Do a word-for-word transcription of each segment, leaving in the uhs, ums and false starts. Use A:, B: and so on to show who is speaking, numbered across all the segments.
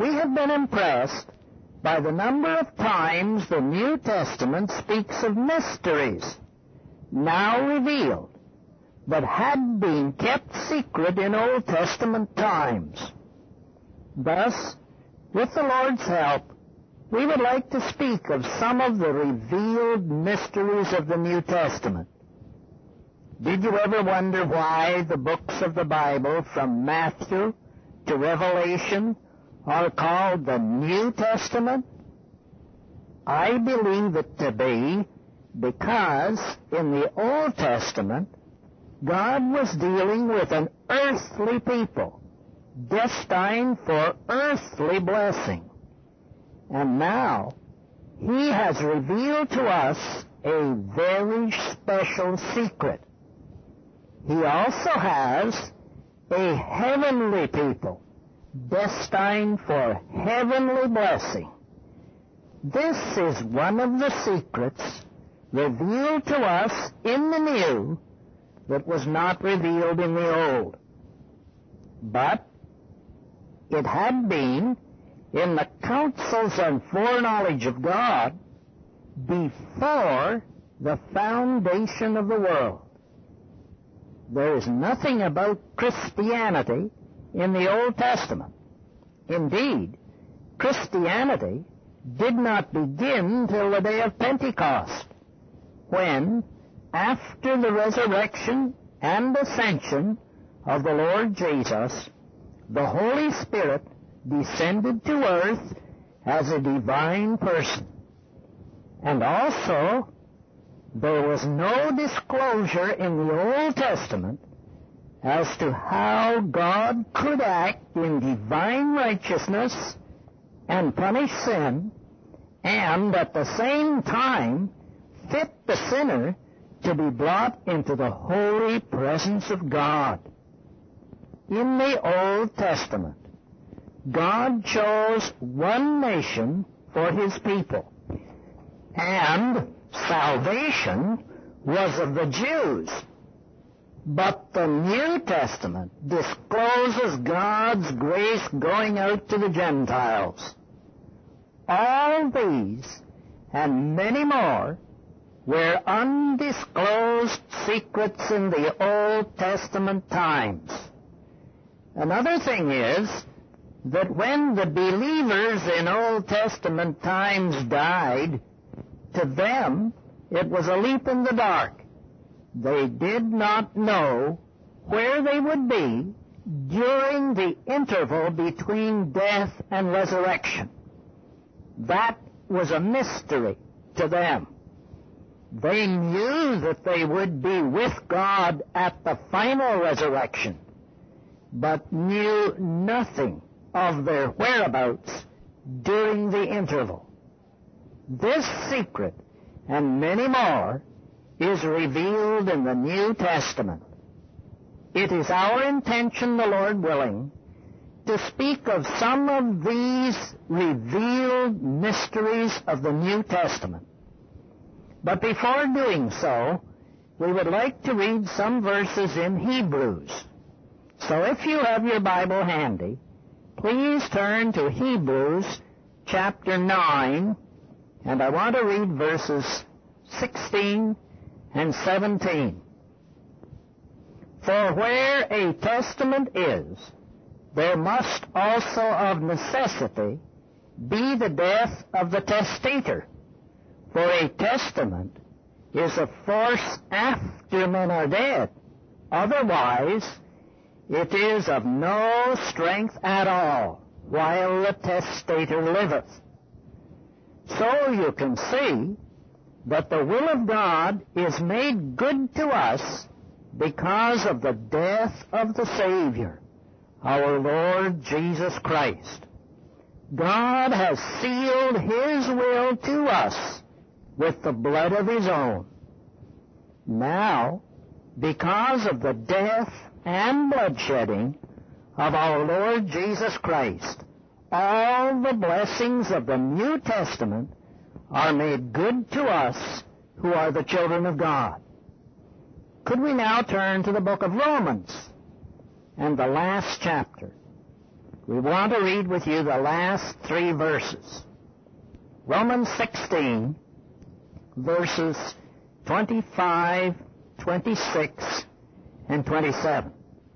A: We have been impressed by the number of times the New Testament speaks of mysteries now revealed that had been kept secret in Old Testament times. Thus, with the Lord's help, we would like to speak of some of the revealed mysteries of the New Testament. Did you ever wonder why the books of the Bible, from Matthew to Revelation, are called the New Testament? I believe it to be because in the Old Testament, God was dealing with an earthly people, destined for earthly blessing. And now, He has revealed to us a very special secret. He also has a heavenly people, destined for heavenly blessing. This is one of the secrets revealed to us in the new that was not revealed in the old. But it had been in the counsels and foreknowledge of God before the foundation of the world. There is nothing about Christianity in the Old Testament. Indeed, Christianity did not begin till the day of Pentecost, when, after the resurrection and ascension of the Lord Jesus, the Holy Spirit descended to earth as a divine person. And also, there was no disclosure in the Old Testament as to how God could act in divine righteousness and punish sin, and at the same time fit the sinner to be brought into the holy presence of God. In the Old Testament, God chose one nation for His people, and salvation was of the Jews. But the New Testament discloses God's grace going out to the Gentiles. All these, and many more, were undisclosed secrets in the Old Testament times. Another thing is that when the believers in Old Testament times died, to them it was a leap in the dark. They did not know where they would be during the interval between death and resurrection. That was a mystery to them. They knew that they would be with God at the final resurrection, but knew nothing of their whereabouts during the interval. This secret, and many more, is revealed in the New Testament. It is our intention, the Lord willing, to speak of some of these revealed mysteries of the New Testament. But before doing so, we would like to read some verses in Hebrews. So if you have your Bible handy, please turn to Hebrews chapter nine, and I want to read verses sixteen and seventeen. For where a testament is, there must also of necessity be the death of the testator. For a testament is of force after men are dead. Otherwise, it is of no strength at all while the testator liveth. So you can see that the will of God is made good to us because of the death of the Savior, our Lord Jesus Christ. God has sealed His will to us with the blood of His own. Now, because of the death and bloodshedding of our Lord Jesus Christ, all the blessings of the New Testament are made good to us who are the children of God. Could we now turn to the book of Romans and the last chapter? we want to read with you the last three verses. Romans sixteen, verses twenty-five, twenty-six, and twenty-seven.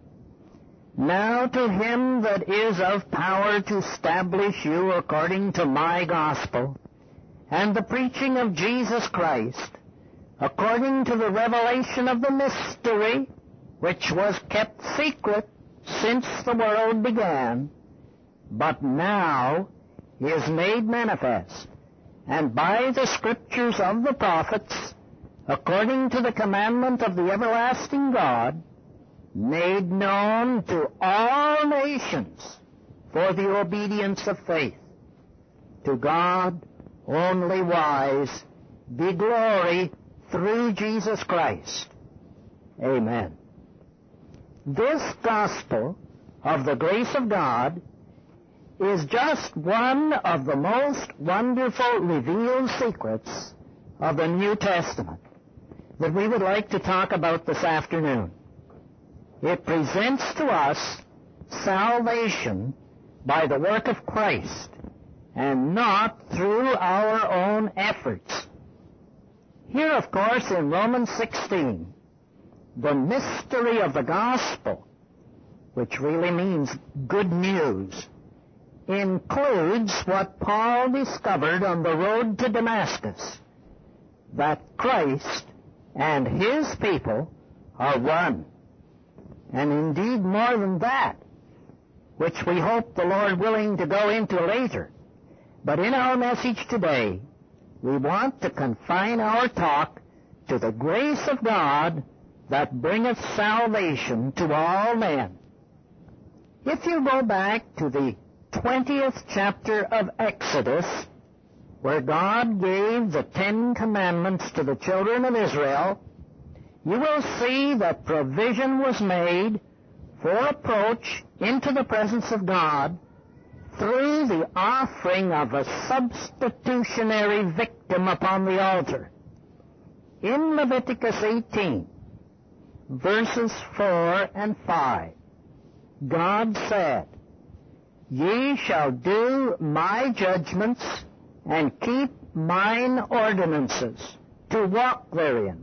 A: Now to him that is of power to establish you according to my gospel, and the preaching of Jesus Christ, according to the revelation of the mystery, which was kept secret since the world began, but now is made manifest, and by the scriptures of the prophets, according to the commandment of the everlasting God, made known to all nations for the obedience of faith. To God, only wise, be glory through Jesus Christ. Amen. This gospel of the grace of God is just one of the most wonderful revealed secrets of the New Testament that we would like to talk about this afternoon. It presents to us salvation by the work of Christ and not through our own efforts. Here, of course, in Romans sixteen, the mystery of the gospel, which really means good news, includes what Paul discovered on the road to Damascus, that Christ and his people are one. And indeed more than that, which we hope the Lord willing to go into later. But in our message today, we want to confine our talk to the grace of God that bringeth salvation to all men. If you go back to the twentieth chapter of Exodus, where God gave the Ten Commandments to the children of Israel, you will see that provision was made for approach into the presence of God through the offering of a substitutionary victim upon the altar. In Leviticus eighteen, verses four and five, God said, Ye shall do my judgments and keep mine ordinances, to walk therein.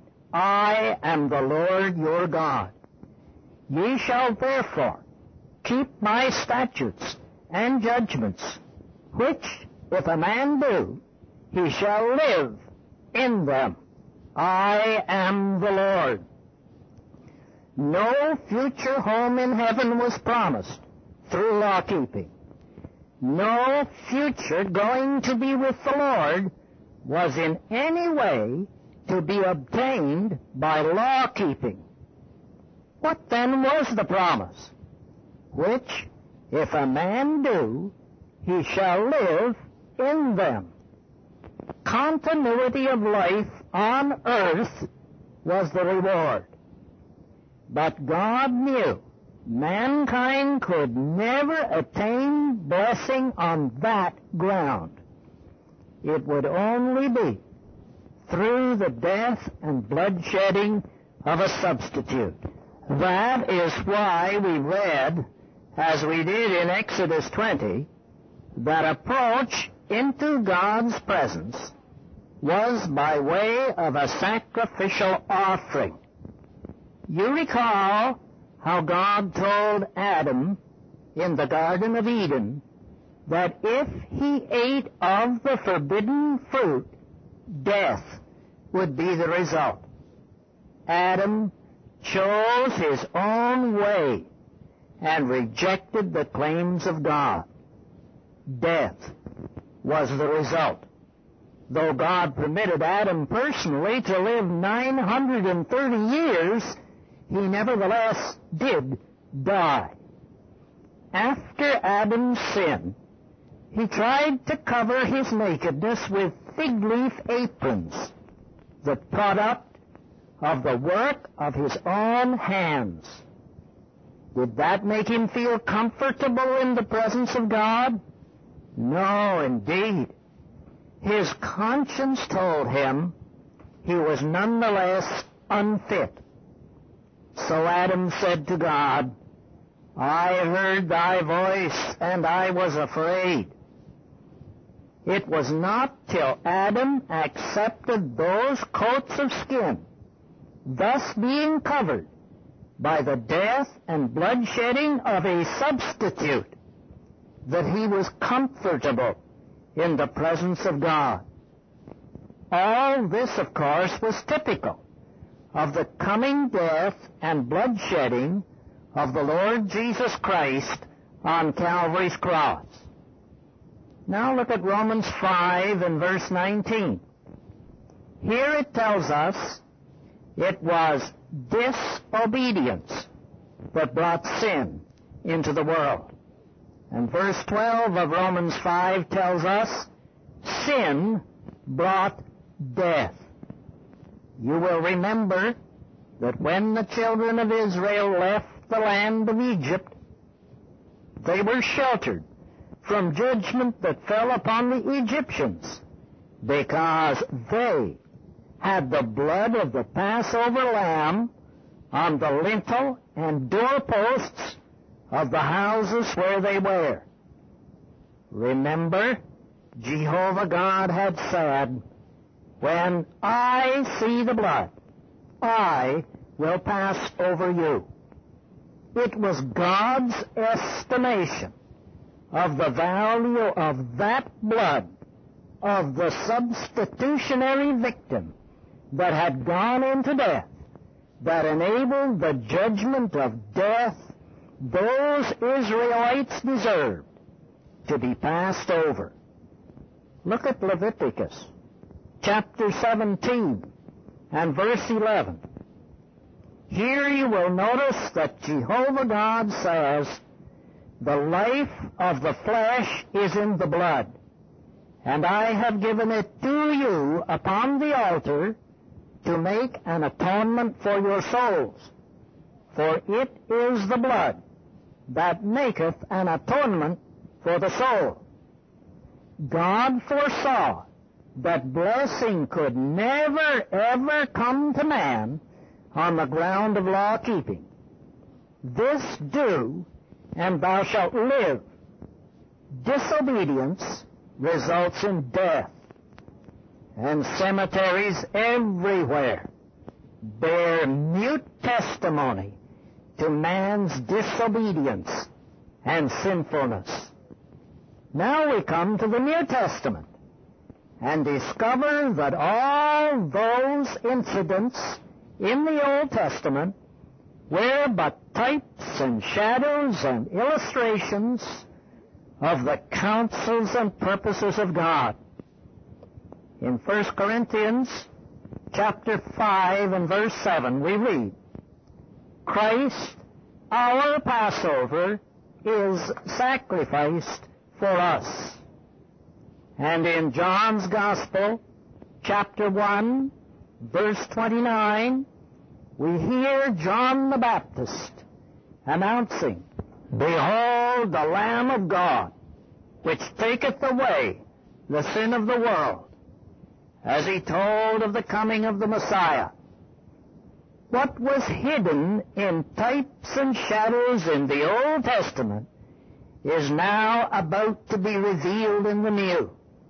A: I am the Lord your God. Ye shall therefore keep my statutes and judgments, which, if a man do, he shall live in them. I am the Lord. No future home in heaven was promised through law-keeping. No future going to be with the Lord was in any way to be obtained by law-keeping. What then was the promise? Which, if a man do, he shall live in them. Continuity of life on earth was the reward. But God knew mankind could never attain blessing on that ground. It would only be through the death and bloodshedding of a substitute. That is why we read, as we did in Exodus twenty, that approach into God's presence was by way of a sacrificial offering. You recall how God told Adam in the Garden of Eden that if he ate of the forbidden fruit, death would be the result. Adam chose his own way and rejected the claims of God. Death was the result. Though God permitted Adam personally to live nine hundred thirty years, he nevertheless did die. After Adam's sin, he tried to cover his nakedness with fig leaf aprons, the product of the work of his own hands. Did that make him feel comfortable in the presence of God? No, indeed. His conscience told him he was nonetheless unfit. So Adam said to God, I heard thy voice, and I was afraid. It was not till Adam accepted those coats of skin, thus being covered by the death and bloodshedding of a substitute, that he was comfortable in the presence of God. All this, of course, was typical of the coming death and bloodshedding of the Lord Jesus Christ on Calvary's cross. Now look at Romans five and verse nineteen. Here it tells us it was disobedience that brought sin into the world. And verse twelve of Romans five tells us sin brought death. You will remember that when the children of Israel left the land of Egypt, they were sheltered from judgment that fell upon the Egyptians, because they had the blood of the Passover lamb on the lintel and doorposts of the houses where they were. Remember, Jehovah God had said, when I see the blood, I will pass over you. It was God's estimation of the value of that blood, of the substitutionary victim that had gone into death, that enabled the judgment of death those Israelites deserved to be passed over. Look at Leviticus chapter seventeen and verse eleven. Here you will notice that Jehovah God says, the life of the flesh is in the blood, and I have given it to you upon the altar to make an atonement for your souls. For it is the blood that maketh an atonement for the soul. God foresaw that blessing could never, ever come to man on the ground of law-keeping. This do, and thou shalt live. Disobedience results in death, and cemeteries everywhere bear mute testimony to man's disobedience and sinfulness. Now we come to the New Testament and discover that all those incidents in the Old Testament were but types and shadows and illustrations of the counsels and purposes of God. In First Corinthians chapter five and verse seven, we read, Christ, our Passover, is sacrificed for us. And in John's Gospel, chapter one, verse twenty-nine, we hear John the Baptist announcing, Behold the Lamb of God, which taketh away the sin of the world, as he told of the coming of the Messiah. What was hidden in types and shadows in the Old Testament is now about to be revealed in the New.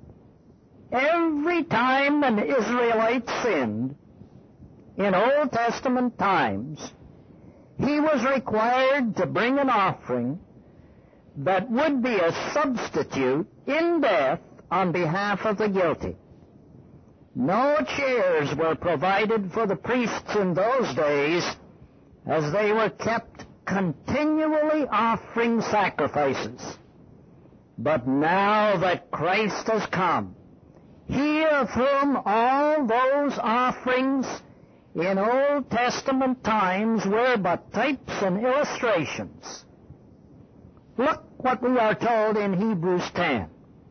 A: Every time an Israelite sinned in Old Testament times, he was required to bring an offering that would be a substitute in death on behalf of the guilty. No chairs were provided for the priests in those days, as they were kept continually offering sacrifices. But now that Christ has come, he of whom all those offerings in Old Testament times were but types and illustrations. Look what we are told in Hebrews ten.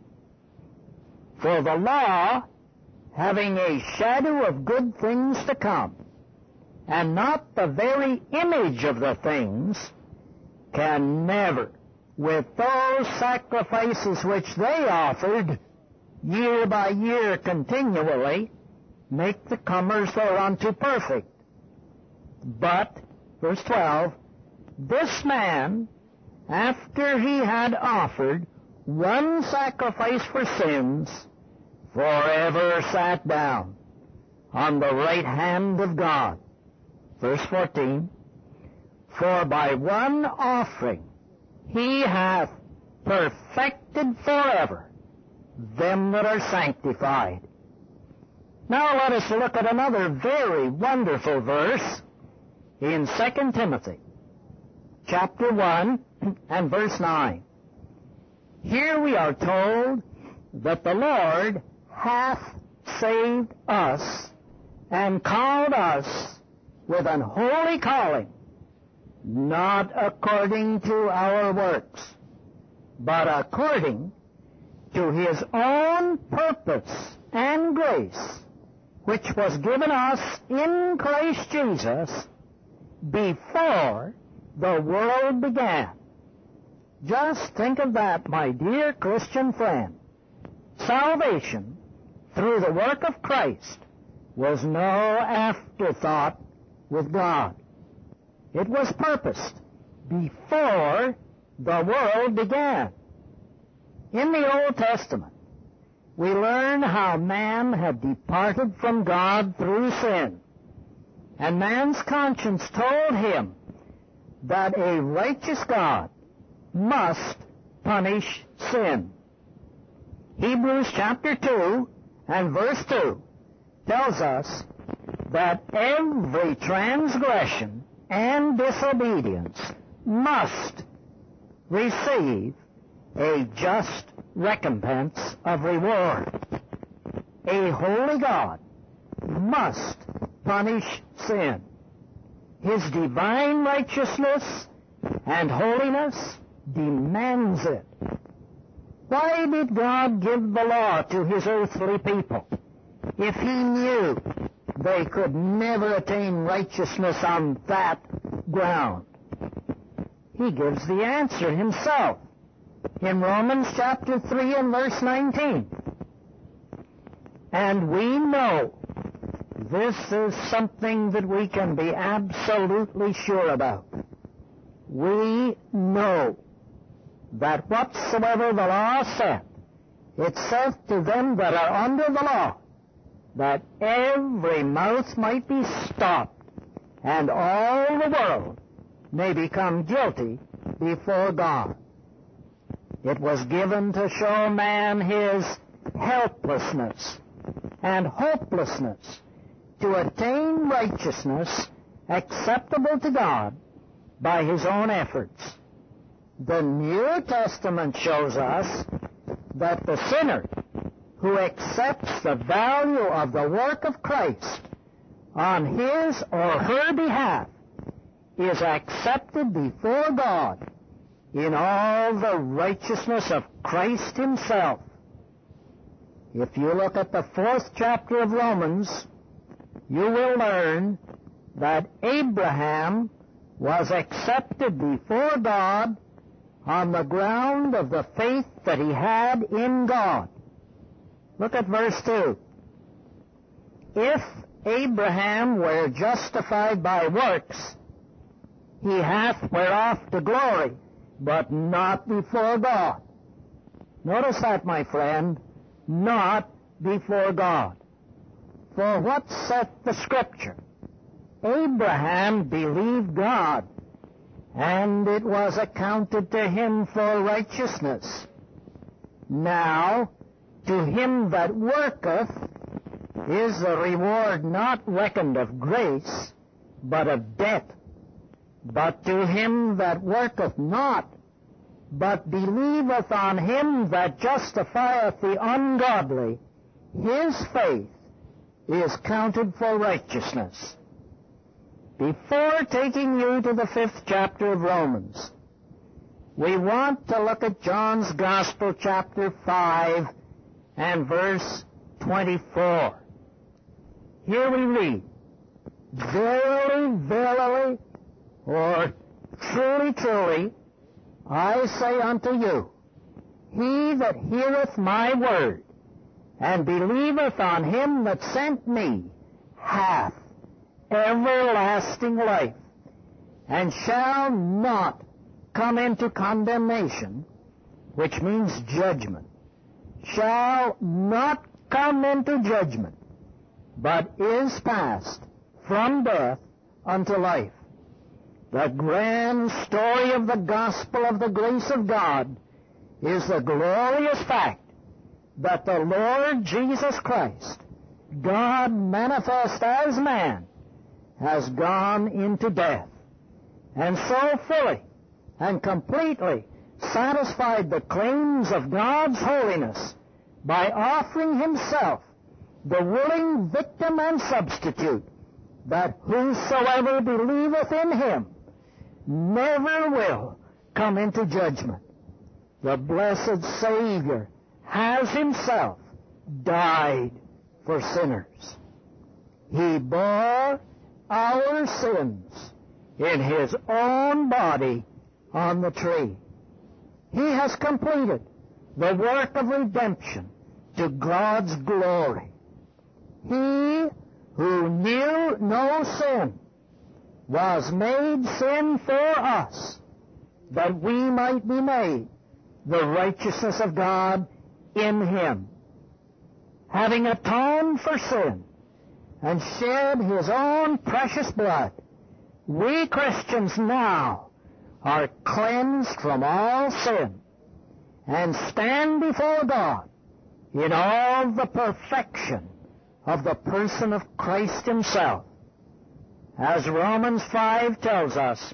A: For the law, having a shadow of good things to come, and not the very image of the things, can never, with those sacrifices which they offered year by year continually, make the comers thereunto perfect. But, verse twelve, this man after he had offered one sacrifice for sins, forever sat down on the right hand of God. Verse fourteen, for by one offering he hath perfected forever them that are sanctified. Now let us look at another very wonderful verse in Second Timothy, chapter one and verse nine. Here we are told that the Lord hath saved us and called us with an holy calling, not according to our works, but according to his own purpose and grace, which was given us in Christ Jesus before the world began. Just think of that, my dear Christian friend. Salvation through the work of Christ was no afterthought with God. It was purposed before the world began. In the Old Testament, we learn how man had departed from God through sin, and man's conscience told him that a righteous God must punish sin. Hebrews chapter two and verse two tells us that every transgression and disobedience must receive a just recompense of reward. A holy God must punish sin. His divine righteousness and holiness demands it. Why did God give the law to his earthly people if he knew they could never attain righteousness on that ground? He gives the answer himself in Romans chapter three and verse nineteen. And we know, this is something that we can be absolutely sure about. We know that whatsoever the law saith, it saith to them that are under the law, that every mouth might be stopped, and all the world may become guilty before God. It was given to show man his helplessness and hopelessness to attain righteousness acceptable to God by his own efforts. The New Testament shows us that the sinner who accepts the value of the work of Christ on his or her behalf is accepted before God in all the righteousness of Christ himself. If you look at the fourth chapter of Romans, you will learn that Abraham was accepted before God on the ground of the faith that he had in God. Look at verse two. If Abraham were justified by works, he hath whereof to glory, but not before God. Notice that, my friend, not before God. For what saith the Scripture? Abraham believed God, and it was accounted to him for righteousness. Now, to him that worketh is the reward not reckoned of grace, but of debt. But to him that worketh not, but believeth on him that justifieth the ungodly, his faith is counted for righteousness. Before taking you to the fifth chapter of Romans, we want to look at John's Gospel, chapter five, and verse twenty-four. Here we read, Verily, verily, or truly, truly, I say unto you, he that heareth my word, and believeth on him that sent me, hath everlasting life, and shall not come into condemnation, which means judgment, shall not come into judgment, but is passed from death unto life. The grand story of the gospel of the grace of God is the glorious fact that the Lord Jesus Christ, God manifest as man, has gone into death, and so fully and completely satisfied the claims of God's holiness by offering himself the willing victim and substitute, that whosoever believeth in him never will come into judgment. The blessed Savior has himself died for sinners. He bore our sins in his own body on the tree. He has completed the work of redemption to God's glory. He who knew no sin was made sin for us, that we might be made the righteousness of God in him. Having atoned for sin and shed his own precious blood, we Christians now are cleansed from all sin and stand before God in all the perfection of the person of Christ himself. As Romans five tells us,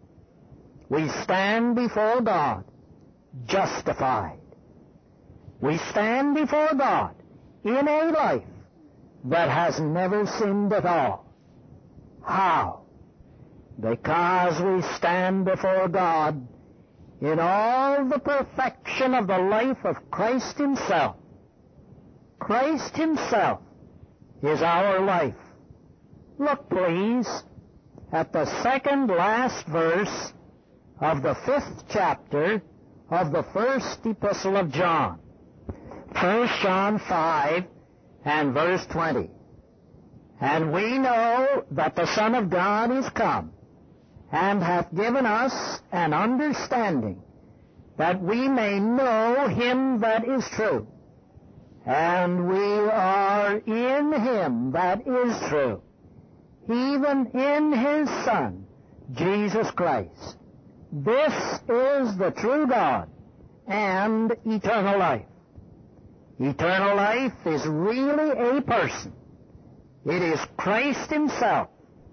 A: we stand before God justified. We stand before God in a life that has never sinned at all. How? Because we stand before God in all the perfection of the life of Christ himself. Christ himself is our life. Look, please, at the second last verse of the fifth chapter of the first epistle of John. First John five and verse twenty. And we know that the Son of God is come, and hath given us an understanding, that we may know him that is true. And we are in him that is true, even in his Son, Jesus Christ. This is the true God and eternal life. Eternal life is really a person. It is Christ himself.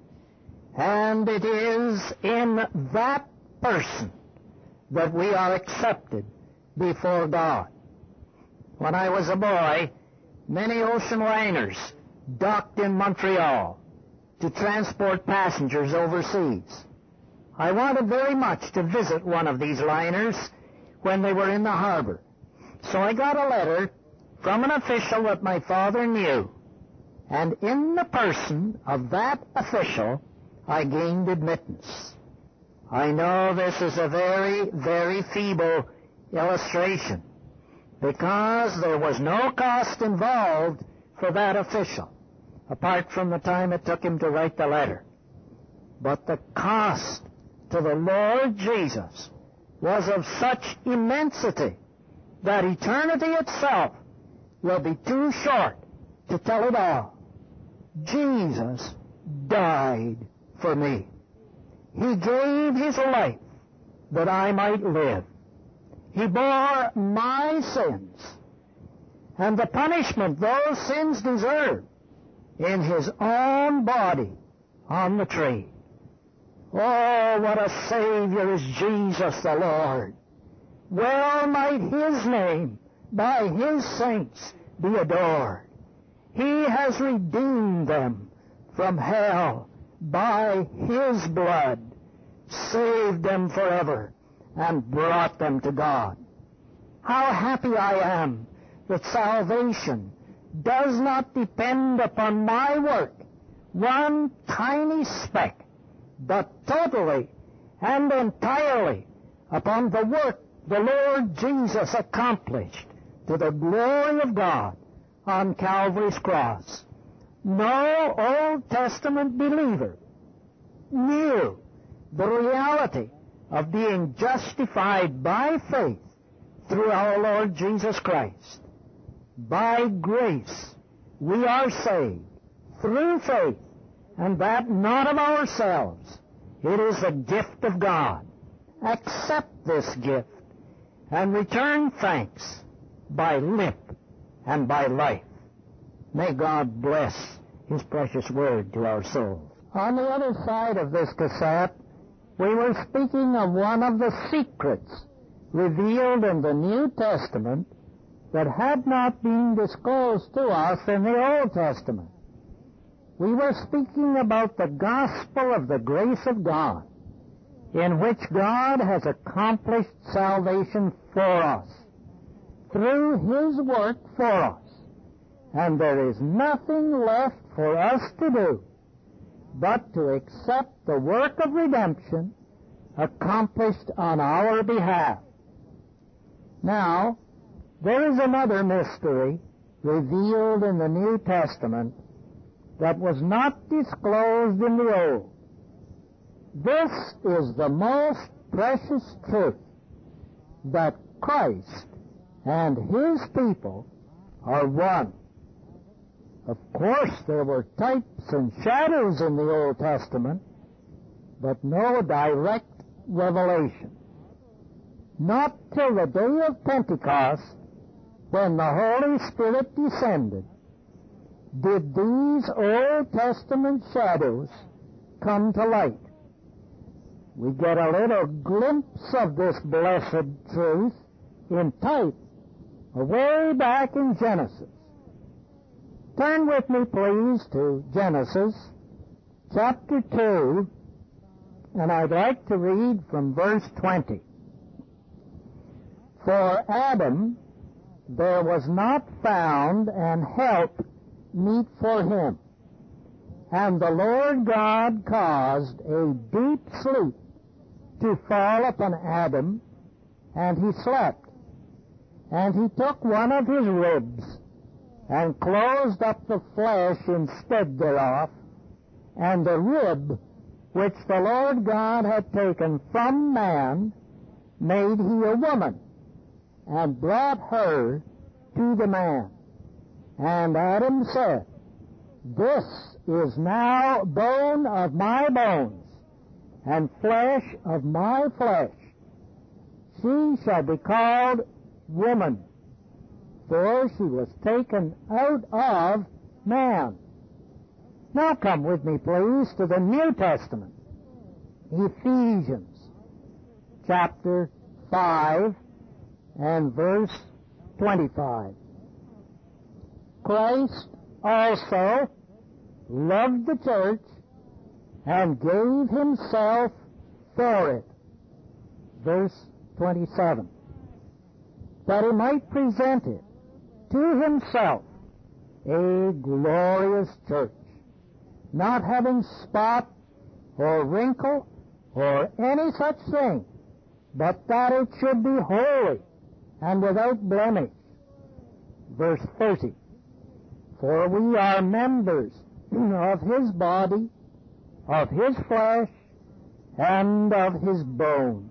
A: And it is in that person that we are accepted before God. When I was a boy, many ocean liners docked in Montreal to transport passengers overseas. I wanted very much to visit one of these liners when they were in the harbor. So I got a letter from an official that my father knew. And in the person of that official, I gained admittance. I know this is a very, very feeble illustration, because there was no cost involved for that official, apart from the time it took him to write the letter. But the cost to the Lord Jesus was of such immensity that eternity itself will be too short to tell it all. Jesus died for me. He gave his life that I might live. He bore my sins and the punishment those sins deserve in his own body on the tree. Oh, what a Savior is Jesus the Lord. Well might his name by his saints be adored. He has redeemed them from hell by his blood, saved them forever, and brought them to God. How happy I am that salvation does not depend upon my work, one tiny speck, but totally and entirely upon the work the Lord Jesus accomplished to the glory of God on Calvary's cross. No Old Testament believer knew the reality of being justified by faith through our Lord Jesus Christ. By grace we are saved through faith, and that not of ourselves. It is a gift of God. Accept this gift and return thanks by lip and by life. May God bless His precious word to our souls. On the other side of this cassette, we were speaking of one of the secrets revealed in the New Testament that had not been disclosed to us in the Old Testament. We were speaking about the gospel of the grace of God, in which God has accomplished salvation for us through His work for us. And there is nothing left for us to do but to accept the work of redemption accomplished on our behalf. Now, there is another mystery revealed in the New Testament that was not disclosed in the Old. This is the most precious truth, that Christ and His people are one. Of course, there were types and shadows in the Old Testament, but no direct revelation. Not till the day of Pentecost, when the Holy Spirit descended, did these Old Testament shadows come to light. We get a little glimpse of this blessed truth in type way back in Genesis. Turn with me, please, to Genesis chapter two, and I'd like to read from verse twenty. For Adam there was not found an help meet for him, and the Lord God caused a deep sleep to fall upon Adam, and he slept. And he took one of his ribs, and closed up the flesh instead thereof, and the rib which the Lord God had taken from man made he a woman, and brought her to the man. And Adam said, This is now bone of my bones, and flesh of my flesh. She shall be called woman, for she was taken out of man. Now come with me, please, to the New Testament. Ephesians chapter five and verse twenty-five. Christ also loved the church and gave himself for it. Verse twenty-seven. That he might present it to himself a glorious church, not having spot or wrinkle or any such thing, but that it should be holy and without blemish. Verse thirty. For we are members of his body, of his flesh, and of his bones.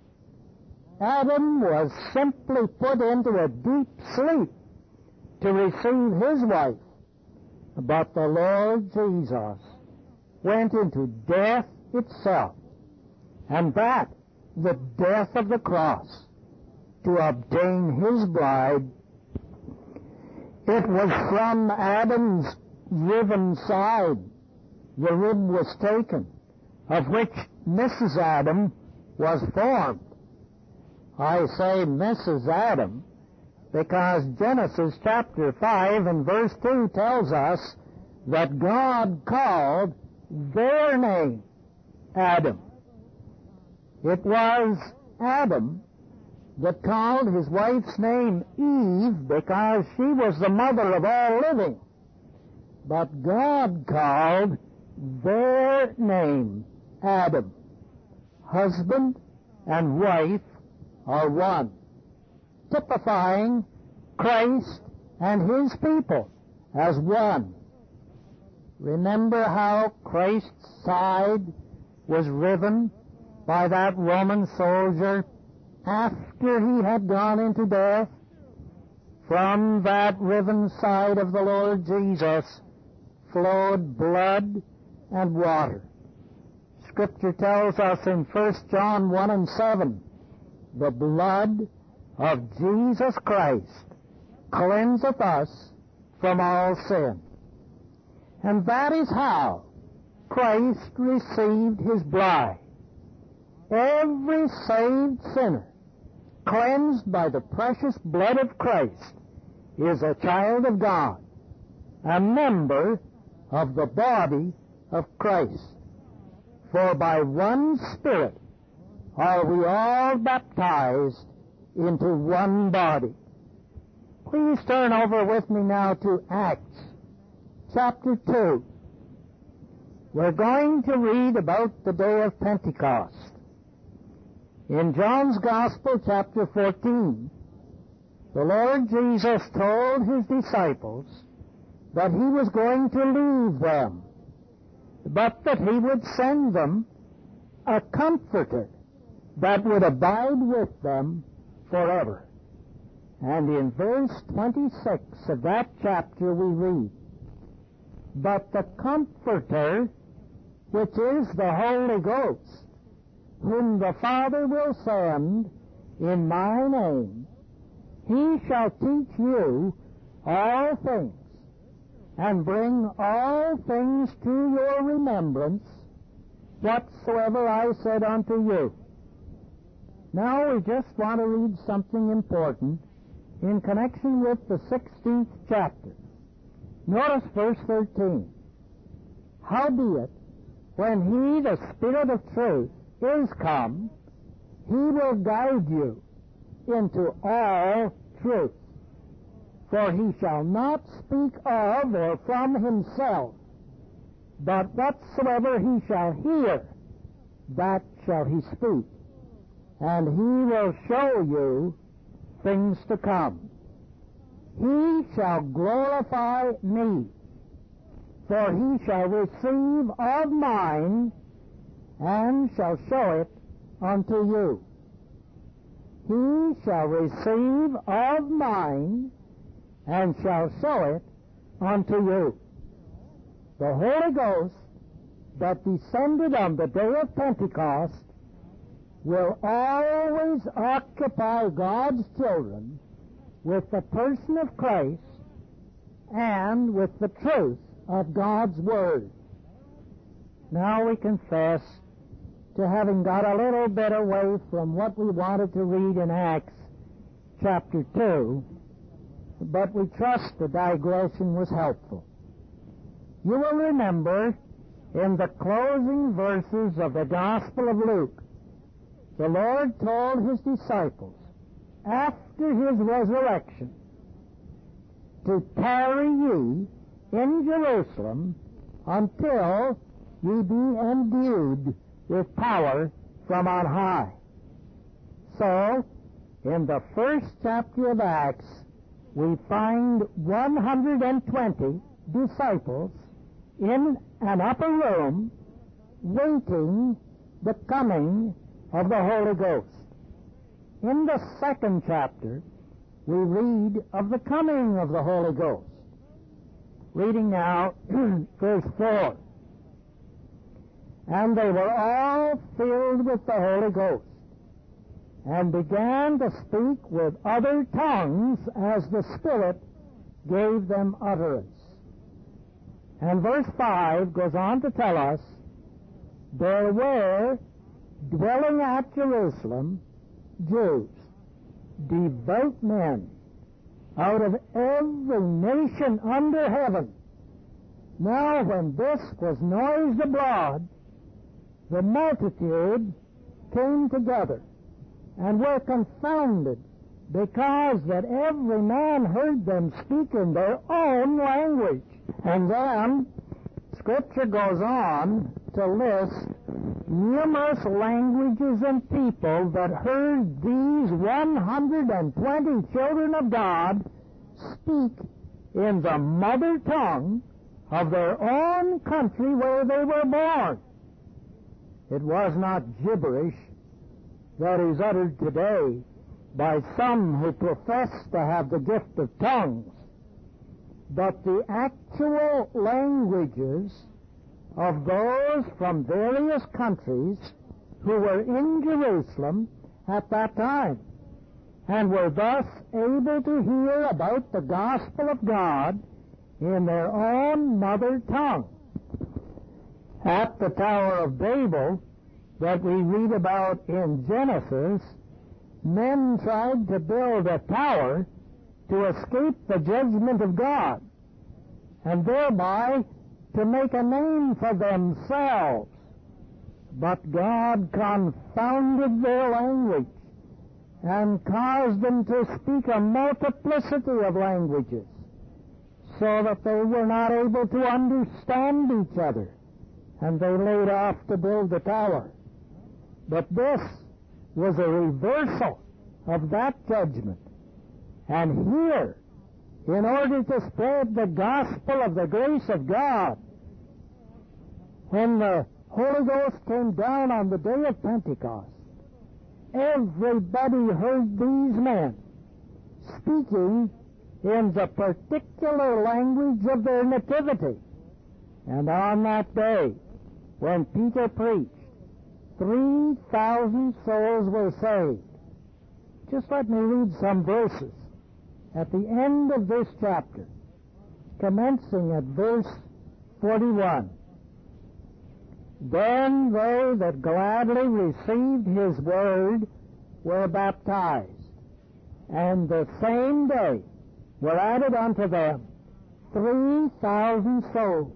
A: Adam was simply put into a deep sleep to receive his wife, but the Lord Jesus went into death itself, and that the death of the cross, to obtain his bride. It was from Adam's riven side the rib was taken, of which Missus Adam was formed. I say Missus Adam because Genesis chapter five and verse two tells us that God called their name Adam. It was Adam that called his wife's name Eve because she was the mother of all living. But God called their name Adam. Husband and wife are one, typifying Christ and his people as one. Remember how Christ's side was riven by that Roman soldier after he had gone into death? From that riven side of the Lord Jesus flowed blood and water. Scripture tells us in First John one and seven, the blood of Jesus Christ cleanseth us from all sin. And that is how Christ received his bride. Every saved sinner, cleansed by the precious blood of Christ, is a child of God, a member of the body of Christ. For by one Spirit are we all baptized into one body. Please turn over with me now to Acts chapter two. We're going to read about the day of Pentecost. In John's Gospel, chapter fourteen, the Lord Jesus told his disciples that he was going to leave them, but that he would send them a Comforter that would abide with them forever. And in verse twenty-six of that chapter we read, "But the Comforter, which is the Holy Ghost, whom the Father will send in my name, he shall teach you all things, and bring all things to your remembrance, whatsoever I said unto you." Now we just want to read something important in connection with the sixteenth chapter. Notice verse thirteen. "Howbeit, when he, the Spirit of truth, is come, he will guide you into all truth. For he shall not speak of or from himself, but whatsoever he shall hear, that shall he speak. And he will show you things to come. He shall glorify me, for he shall receive of mine, and shall show it unto you. He shall receive of mine, and shall show it unto you." The Holy Ghost that descended on the day of Pentecost will always occupy God's children with the person of Christ and with the truth of God's Word. Now we confess to having got a little bit away from what we wanted to read in Acts chapter two, but we trust the digression was helpful. You will remember in the closing verses of the Gospel of Luke, the Lord told his disciples, after his resurrection, to tarry ye in Jerusalem until ye be endued with power from on high. So, in the first chapter of Acts, we find one hundred twenty disciples in an upper room waiting the coming of the Holy Ghost. In the second chapter, we read of the coming of the Holy Ghost. Reading now, verse four. "And they were all filled with the Holy Ghost, and began to speak with other tongues as the Spirit gave them utterance." And verse five goes on to tell us, "There were dwelling at Jerusalem Jews, devout men, out of every nation under heaven. Now when this was noised abroad, the multitude came together, and were confounded, because that every man heard them speak in their own language." And then Scripture goes on to list numerous languages and people that heard these one hundred twenty children of God speak in the mother tongue of their own country where they were born.
B: It was not gibberish that is uttered today by some who profess to have the gift of tongues, but the actual languages of those from various countries who were in Jerusalem at that time, and were thus able to hear about the gospel of God in their own mother tongue. At the Tower of Babel that we read about in Genesis, men tried to build a tower to escape the judgment of God, and thereby to make a name for themselves. But God confounded their language and caused them to speak a multiplicity of languages, so that they were not able to understand each other, and they laid off to build the tower. But this was a reversal of that judgment. And here, in order to spread the gospel of the grace of God, when the Holy Ghost came down on the day of Pentecost, everybody heard these men speaking in the particular language of their nativity. And on that day, when Peter preached, three thousand souls were saved. Just let me read some verses at the end of this chapter, commencing at verse forty-one. Then they that gladly received his word were baptized, and the same day were added unto them three thousand souls.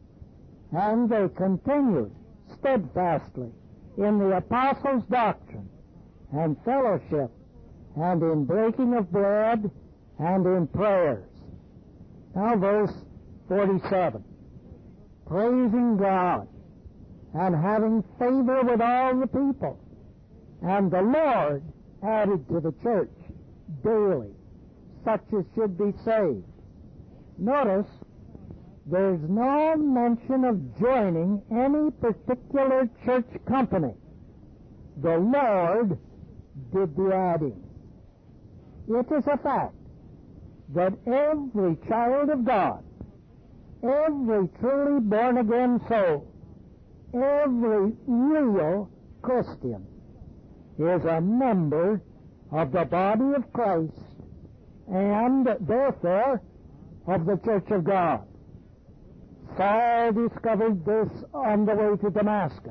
B: And they continued steadfastly in the apostles' doctrine, and fellowship, and in breaking of bread, and in prayers. Now verse forty-seven. Praising God, and having favor with all the people, and the Lord added to the church daily such as should be saved. Notice, there's no mention of joining any particular church company. The Lord did the adding. It is a fact that every child of God, every truly born-again soul, every real Christian is a member of the body of Christ, and therefore of the church of God. Saul discovered this on the way to Damascus.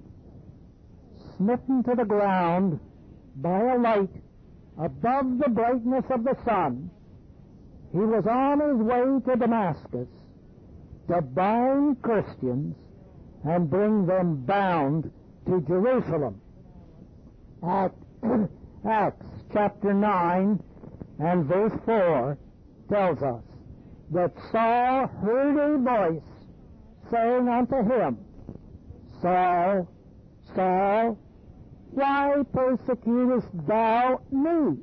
B: Smitten to the ground by a light above the brightness of the sun, he was on his way to Damascus to bind Christians and bring them bound to Jerusalem. Act, Acts chapter nine and verse four tells us that Saul heard a voice saying unto him, Saul, Saul, why persecutest thou me?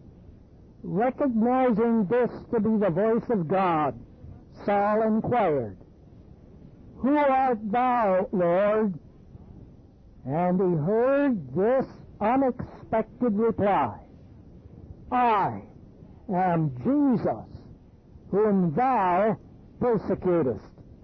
B: Recognizing this to be the voice of God, Saul inquired, Who art thou, Lord? And he heard this unexpected reply, I am Jesus, whom thou persecutest.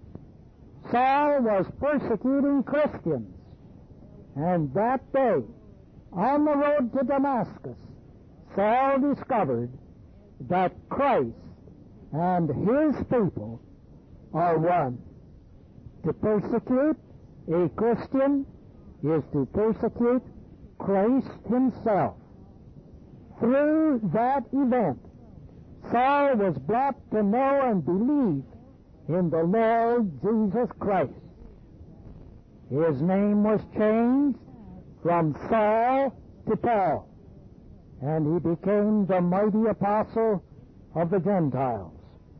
B: Saul was persecuting Christians, and that day, on the road to Damascus, Saul discovered that Christ and his people are one. To persecute a Christian is to persecute Christ himself. Through that event, Saul was brought to know and believe in the Lord Jesus Christ. His name was changed from Saul to Paul, and he became the mighty apostle of the Gentiles.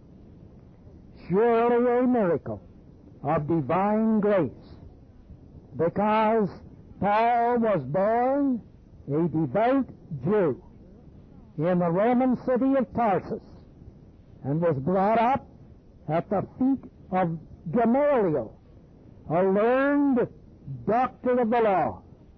B: Surely a miracle of divine grace, because Paul was born a devout Jew in the Roman city of Tarsus, and was brought up at the feet of Gamaliel, a learned doctor of the law.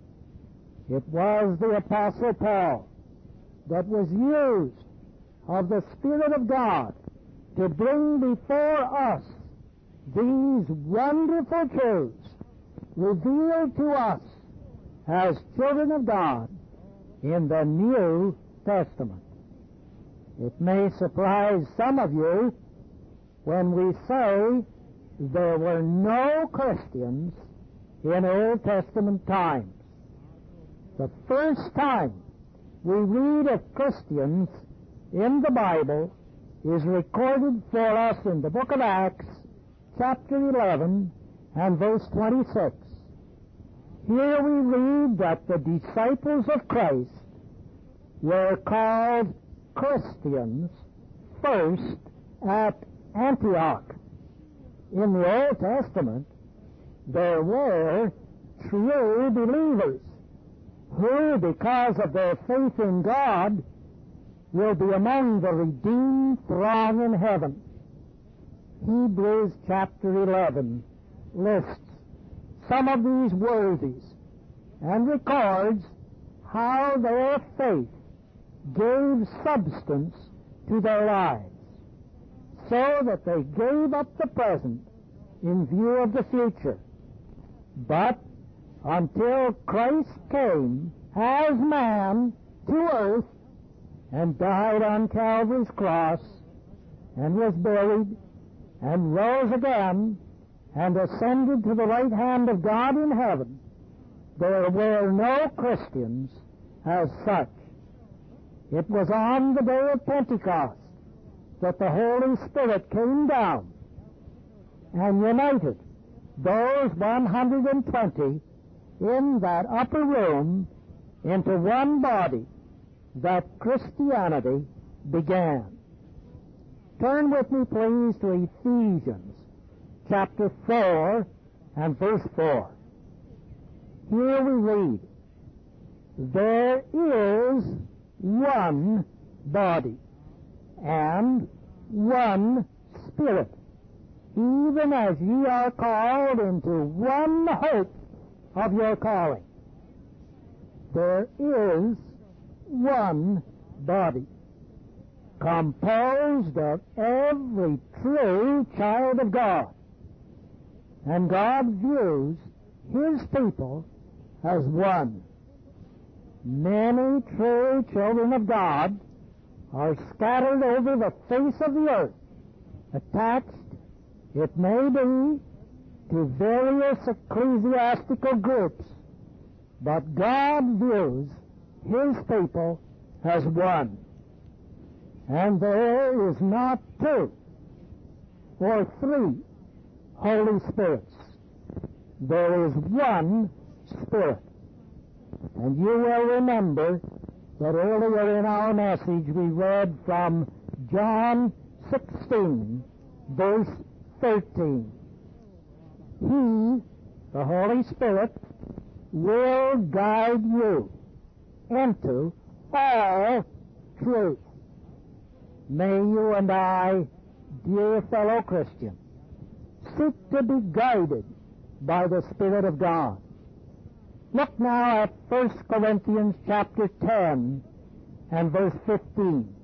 B: It was the Apostle Paul that was used of the Spirit of God to bring before us these wonderful truths revealed to us as children of God in the New Testament. It may surprise some of you when we say there were no Christians in Old Testament times. The first time we read of Christians in the Bible is recorded for us in the book of Acts, chapter eleven and verse twenty-six. Here we read that the disciples of Christ were called Christians first at Antioch. In the Old Testament, there were true believers who, because of their faith in God, will be among the redeemed throng in heaven. Hebrews chapter eleven lists some of these worthies and records how their faith gave substance to their lives, so that they gave up the present in view of the future. But until Christ came as man to earth and died on Calvary's cross and was buried and rose again and ascended to the right hand of God in heaven, there were no Christians as such. It was on the day of Pentecost that the Holy Spirit came down and united those one hundred twenty in that upper room into one body, that Christianity began. Turn with me, please, to Ephesians chapter four and verse four. Here we read, "There is one body and one Spirit, even as ye are called into one hope of your calling." There is one body, composed of every true child of God. And God views His people as one. Many true children of God are scattered over the face of the earth, attached, it may be, to various ecclesiastical groups, but God views His people as one. And there is not two or three Holy Spirits. There is one Spirit. And you will remember that earlier in our message we read from John sixteen, verse thirteen. He, the Holy Spirit, will guide you into all truth. May you and I, dear fellow Christian, seek to be guided by the Spirit of God. Look now at First Corinthians chapter ten and verse fifteen.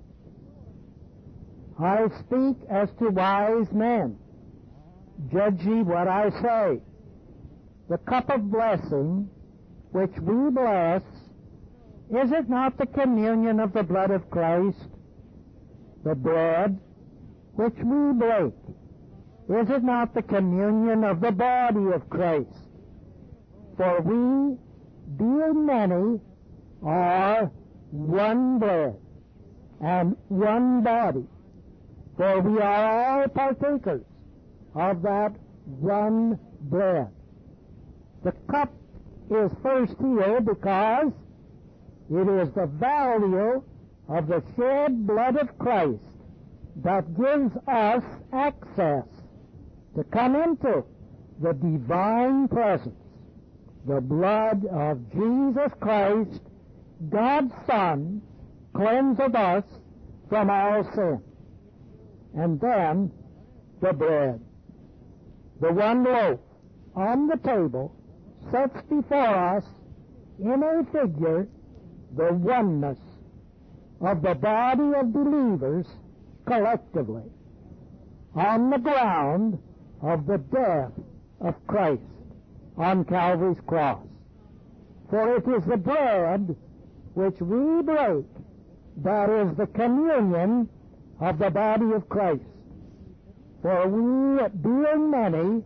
B: "I speak as to wise men. Judge ye what I say. The cup of blessing which we bless, is it not the communion of the blood of Christ? The bread which we break, is it not the communion of the body of Christ? For we, being many, are one bread and one body, for we are all partakers of that one bread." The cup is first here because it is the value of the shed blood of Christ that gives us access to come into the divine presence. The blood of Jesus Christ, God's Son, cleanseth us from all sin. And then the bread. The one loaf on the table sets before us in a figure the oneness of the body of believers collectively on the ground of the death of Christ on Calvary's cross. For it is the bread which we break that is the communion of the body of Christ. For we, being many,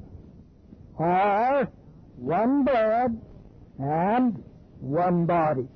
B: are one bread and one body,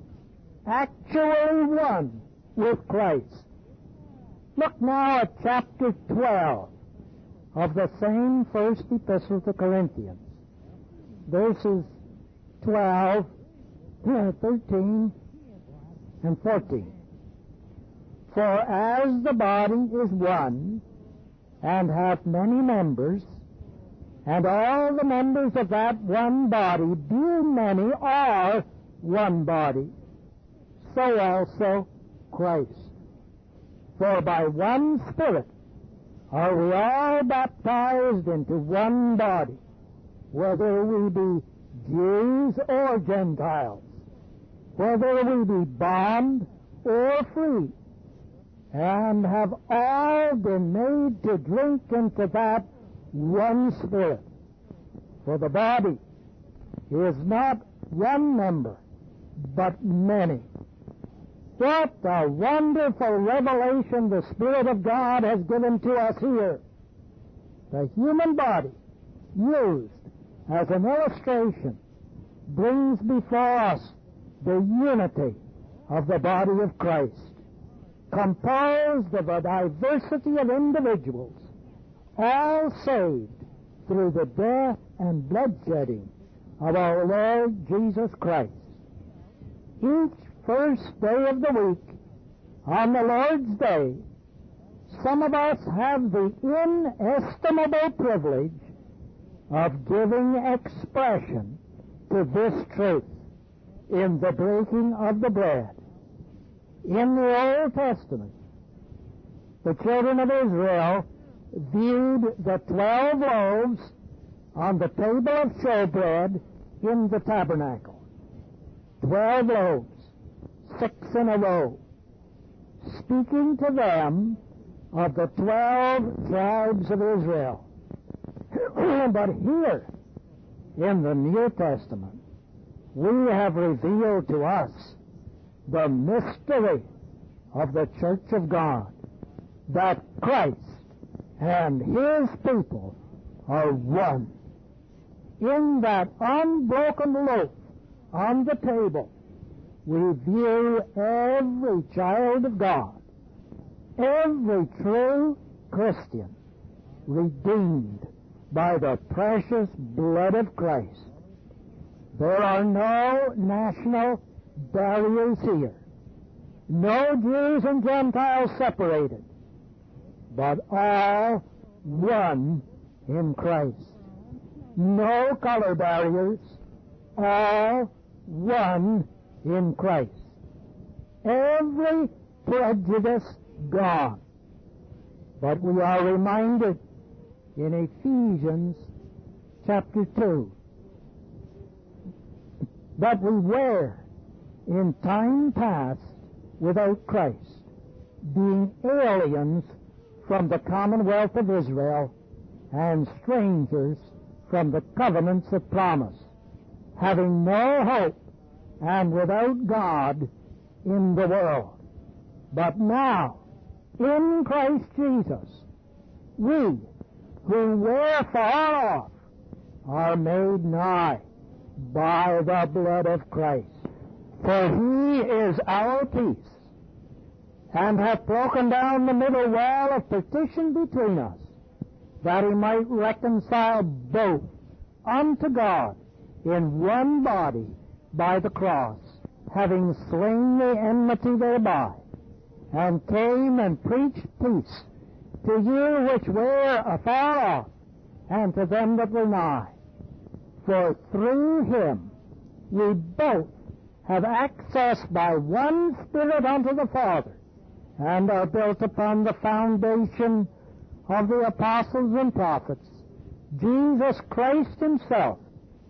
B: actually one with Christ. Look now at chapter twelve of the same first epistle to Corinthians, verses twelve, thirteen, and fourteen. For as the body is one, and hath many members, and all the members of that one body, being many, are one body, so also Christ. For by one Spirit are we all baptized into one body, whether we be Jews or Gentiles, whether we be bond or free, and have all been made to drink into that one Spirit. For the body is not one member, but many. What a wonderful revelation the Spirit of God has given to us here. The human body, used as an illustration, brings before us the unity of the body of Christ, composed of a diversity of individuals, all saved through the death and bloodshedding of our Lord Jesus Christ. Each first day of the week, on the Lord's Day, some of us have the inestimable privilege of giving expression to this truth in the breaking of the bread. In the Old Testament, the children of Israel viewed the twelve loaves on the table of showbread in the tabernacle. Twelve loaves, six in a row, speaking to them of the twelve tribes of Israel. But here, in the New Testament, we have revealed to us the mystery of the Church of God, that Christ and His people are one. In that unbroken loaf on the table, we view every child of God, every true Christian, redeemed by the precious blood of Christ. There are no national barriers here, no Jews and Gentiles separated, but all one in Christ. No color barriers, all one in Christ. Every prejudice gone. But we are reminded in Ephesians chapter two that we were in time past without Christ, being aliens from the commonwealth of Israel and strangers from the covenants of promise, having no hope and without God in the world. But now, in Christ Jesus, we who were far off are made nigh by the blood of Christ. For He is our peace, and hath broken down the middle wall of partition between us, that He might reconcile both unto God in one body by the cross, having slain the enmity thereby, and came and preached peace to you which were afar off, and to them that were nigh. For through Him we both have access by one Spirit unto the Father, and are built upon the foundation of the apostles and prophets, Jesus Christ Himself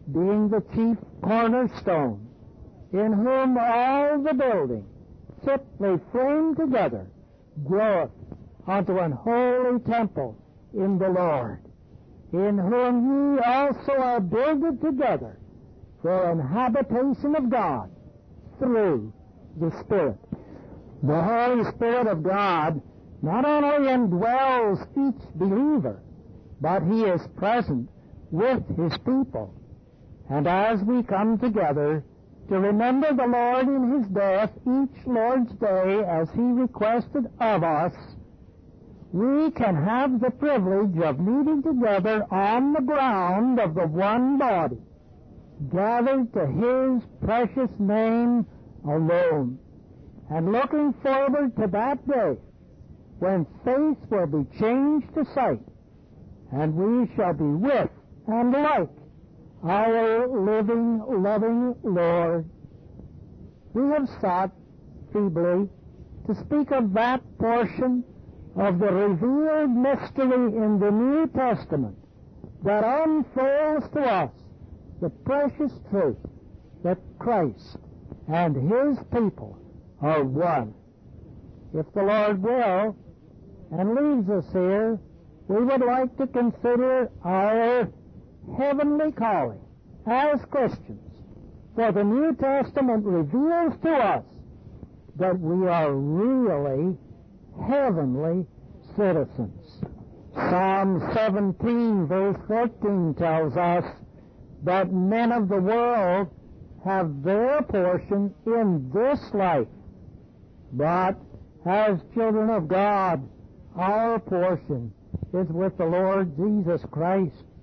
B: being the chief cornerstone, in whom all the building, fitly framed together, groweth unto an holy temple in the Lord, in whom ye also are builded together for an habitation of God through the Spirit. The Holy Spirit of God not only indwells each believer, but He is present with His people. And as we come together to remember the Lord in His death each Lord's Day as He requested of us, we can have the privilege of meeting together on the ground of the one body, gathered to His precious name alone, and looking forward to that day when faith will be changed to sight, and we shall be with and like our living, loving Lord. We have sought feebly to speak of that portion of the revealed mystery in the New Testament that unfolds to us the precious truth that Christ and His people are one. If the Lord will, and leaves us here, we would like to consider our heavenly calling as Christians. For the New Testament reveals to us that we are really heavenly citizens. Psalm seventeen, verse fourteen tells us that men of the world have their portion in this life, but as children of God, our portion is with the Lord Jesus Christ